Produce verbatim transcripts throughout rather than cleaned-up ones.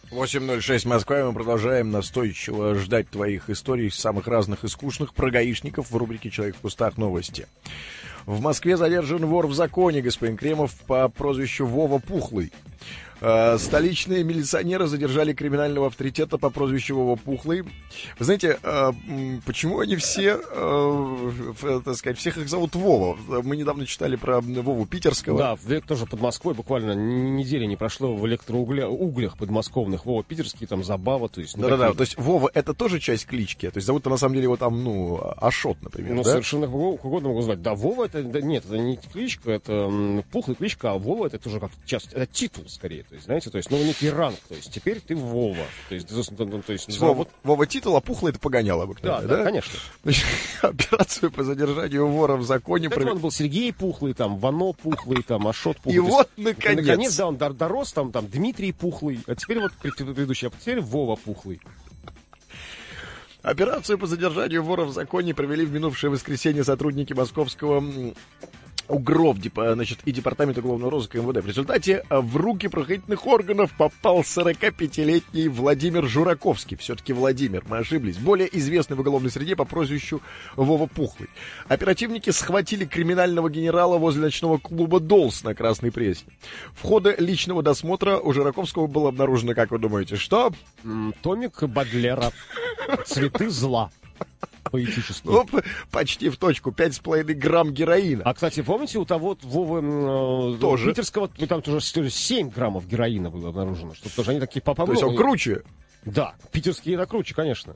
восемь ноль шесть Москва, и мы продолжаем настойчиво ждать твоих историй, самых разных и скучных, про гаишников в рубрике «Человек в кустах. Новости». В Москве задержан вор в законе, господин Кремов, по прозвищу Вова Пухлый. Э, столичные милиционеры задержали криминального авторитета по прозвищу Вова Пухлый. Вы знаете, э, почему они все, э, так сказать, всех их зовут Вова? Мы недавно читали про Вову Питерского. Да, в, тоже под Москвой буквально недели не прошло в электроуглях подмосковных. Вова Питерский, там Забава, то есть... Ну, Да-да-да, такие... то есть Вова это тоже часть клички? То есть зовут-то на самом деле его там, ну, Ашот, например, Ну, да? совершенно угодно могу звать. Да, Вова это... Да, нет, это не кличка, это м, Пухлый кличка, а Вова это тоже как часть... Это титул, скорее. То есть, знаете, то есть, ну, некий ранг, то есть, теперь ты Вова. То есть, то, то есть Вова, вот... Вова титул, а Пухлый это погонял обыкновенно, да, да? Да, конечно. Значит, операцию по задержанию вора в законе... Кстати, он был Сергей Пухлый, там, Вано Пухлый, там, Ашот Пухлый. И вот, наконец... Наконец, да, он дорос, там, там, Дмитрий Пухлый, а теперь вот предыдущий, а теперь Вова Пухлый. Операцию по задержанию вора в законе провели в минувшее воскресенье сотрудники московского... УГРОВ, значит, и департамента уголовного розыска МВД. В результате в руки правоохранительных органов попал сорокапятилетний Владимир Жураковский. Все-таки Владимир, мы ошиблись. Более известный в уголовной среде по прозвищу Вова Пухлый. Оперативники схватили криминального генерала возле ночного клуба «Долс» на Красной Пресне. В ходе личного досмотра у Жураковского было обнаружено, как вы думаете, что? Томик Бодлера. «Цветы зла». Поэтически. Ну, почти в точку. Пять с половиной грамм героина. А, кстати, помните, у того Вовы э, тоже. Питерского, там тоже семь граммов героина было обнаружено. Что, потому что они такие по То есть он круче? Да, питерские это круче, конечно.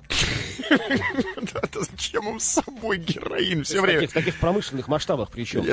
Зачем им с собой героин все время? В таких промышленных масштабах причем.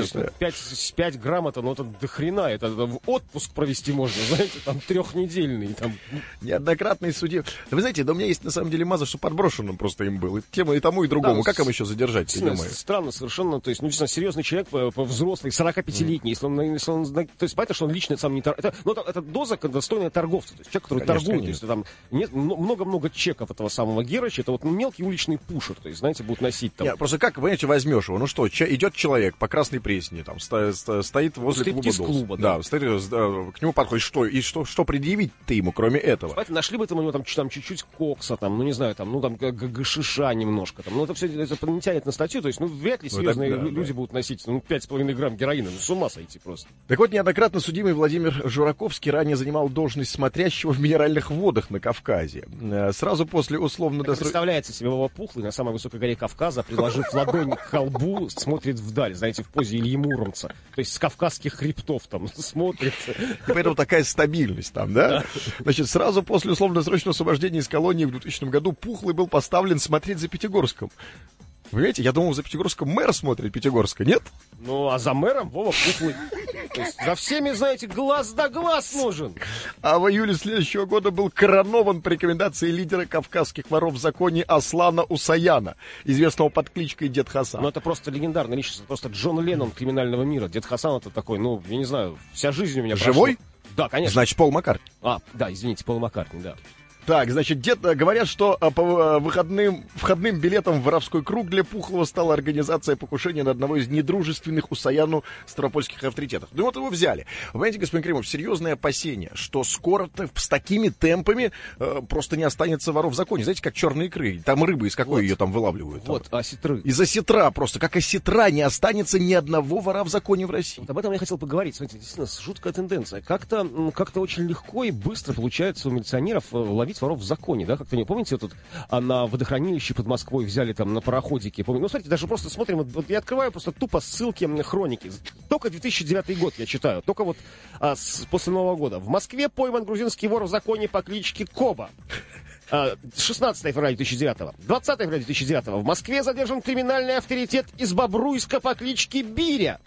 пять грамм это, ну, это до хрена. Это в отпуск провести можно, знаете, там трехнедельный. Неоднократный судья. Вы знаете, да у меня есть на самом деле маза, что подброшенным просто им был. И тему и тому, и другому. Как им еще задержать? Странно совершенно. То есть, ну, серьезный человек, взрослый, сорокапятилетний. Если он, то есть, понятно, что он лично сам не торгует. Это доза достойная торговца. То есть, человек, который торгует. То есть, там нет много-много чеков этого самого Герыча. Это вот мелкий уличный пушер, то есть, знаете, будут носить там... Нет, просто как, понимаете, возьмешь его? Ну что, че, идет человек по Красной Пресне, там, сто, сто, стоит возле клуба клуба, да. Да, стоит, да, к нему подходит, что, и что, что предъявить ты ему, кроме этого? Знаете, нашли бы там у него там, там чуть-чуть кокса, там, ну, не знаю, там, ну, там, гашиша немножко, там, ну, это все это не тянет на статью, то есть, ну, вряд ли серьезные ну, так, да, люди да. будут носить, ну, пять с половиной грамм героина, ну, с ума сойти просто. Так вот, неоднократно судимый Владимир Жураковский ранее занимал должность смотрящего в минеральных водах на Кавказе. Сразу после условно-досрочного... Представляется себе Вова Пухлый на самой высокой горе Кавказа, приложив ладонь к колбу, смотрит вдаль, знаете, в позе Ильи Муромца. То есть с кавказских хребтов там смотрит. И поэтому такая стабильность там, да? Значит, сразу после условно-досрочного освобождения из колонии в двухтысячном году Пухлый был поставлен смотреть за Пятигорском. Вы видите, я думал, за Пятигорском мэр смотрит Пятигорска, нет? Ну, а за мэром Вова Пухлый. То есть за всеми, знаете, глаз да глаз нужен. А в июле следующего года был коронован по рекомендации лидера кавказских воров в законе Аслана Усаяна, известного под кличкой Дед Хасан. Ну, это просто легендарная личность, просто Джон Леннон криминального мира. Дед Хасан это такой, ну, я не знаю, вся жизнь у меня прошла. Живой? Да, конечно. Значит, Пол Маккартни. А, да, извините, Пол Маккартни, да. Так, значит, дед, говорят, что по выходным, входным билетом в воровской круг для Пухлого стала организация покушения на одного из недружественных Усаяну ставропольских авторитетов. Ну вот его взяли. Вы понимаете, господин Кремов, серьезное опасение, что скоро-то с такими темпами э, просто не останется воров в законе. Знаете, как черные икры. Там рыба, из какой вот, ее там вылавливают? Вот, там. осетры. Из осетра просто. Как осетра не останется ни одного вора в законе в России. Вот об этом я хотел поговорить. Смотрите, действительно, жуткая тенденция. Как-то, как-то очень легко и быстро получается у милиционеров ловить воров в законе, да, как-то не помните, тут а на водохранилище под Москвой взяли там на пароходике, помню, ну, смотрите, даже просто смотрим, вот, вот я открываю просто тупо ссылки на хроники, только две тысячи девятый год я читаю, только вот а, с, после Нового года. В Москве пойман грузинский вор в законе по кличке Коба. шестнадцатого февраля две тысячи девятого. двадцатого февраля две тысячи девятого. В Москве задержан криминальный авторитет из Бобруйска по кличке Биря.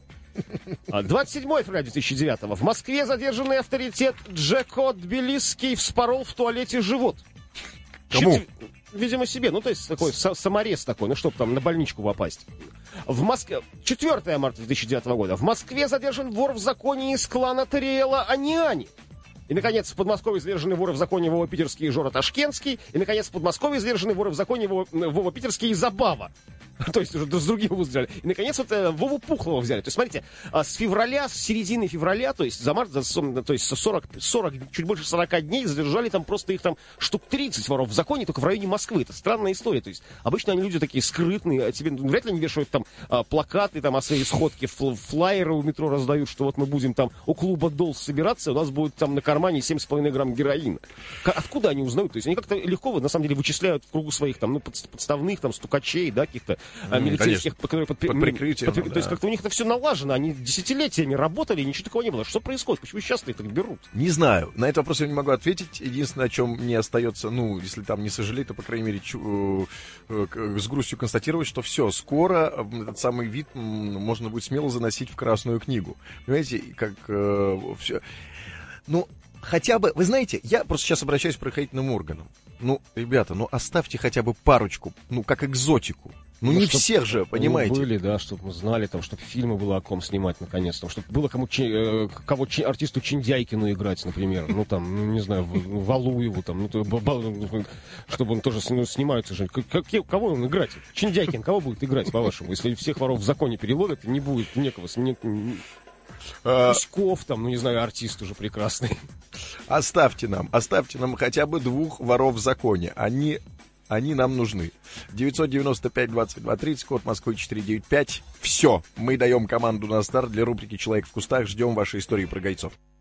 двадцать седьмого февраля две тысячи девятого. В Москве задержанный авторитет Джеко Тбилисский вспорол в туалете живот. Кому? Чуть, видимо, себе. Ну, то есть, такой саморез такой, ну, чтобы там на больничку попасть. В Москве... четвёртого марта две тысячи девятого года. В Москве задержан вор в законе из клана Тариэла Аниани. И, наконец, в Подмосковье задержаны воры в законе Вова Питерский и Жора Ташкентский. И, наконец, в Подмосковье задержаны воры в законе Вова, Вова Питерский и Забава. То есть уже с другим взяли. И, наконец, вот Вову Пухлова взяли. То есть, смотрите, с февраля, с середины февраля, то есть за март, то есть сорок, сорок, чуть больше сорока дней задержали там просто их там штук тридцать воров в законе только в районе Москвы. Это странная история. То есть обычно они люди такие скрытные, а тебе ну, вряд ли они вешают там плакаты там о своей сходке, флайеры у метро раздают, что вот мы будем там у клуба Долс собираться, у нас будет там на кармане семь с половиной грамм героина. Откуда они узнают? То есть они как-то легко, на самом деле, вычисляют в кругу своих там, ну, подставных там стукачей, да, каких-то mm, милицейских, которые под, под прикрытием. Под, да. То есть как-то у них это все налажено, они десятилетиями работали, и ничего такого не было. Что происходит? Почему сейчас их так берут? Не знаю. На этот вопрос я не могу ответить. Единственное, о чем мне остается, ну, если там не сожалеть, то, по крайней мере, чу- с грустью констатировать, что все, скоро этот самый вид можно будет смело заносить в Красную книгу. Понимаете, как э, все. Ну, хотя бы, вы знаете, я просто сейчас обращаюсь к правоохранительным органам. Ну, ребята, ну оставьте хотя бы парочку, ну, как экзотику. Ну, ну не всех же, понимаете. Ну, были, да, чтобы мы знали, там, чтобы фильмы было о ком снимать, наконец-то. Чтобы было кому, э, кого чи, артисту Чиндяйкину играть, например. Ну, там, ну, не знаю, Валуеву, там, ну, то, чтобы он тоже, ну, снимается же. Как, кого он играть? Чиндяйкин, кого будет играть, по-вашему? Если всех воров в законе переловят, не будет некого сменить. Пусков, там, ну, не знаю, артист уже прекрасный. Оставьте нам, оставьте нам хотя бы двух воров в законе. Они, они нам нужны. девятьсот девяносто пять двадцать два тридцать, код Москвы четыре девять пять. Все, мы даем команду на старт для рубрики «Человек в кустах». Ждем вашей истории про гайцов.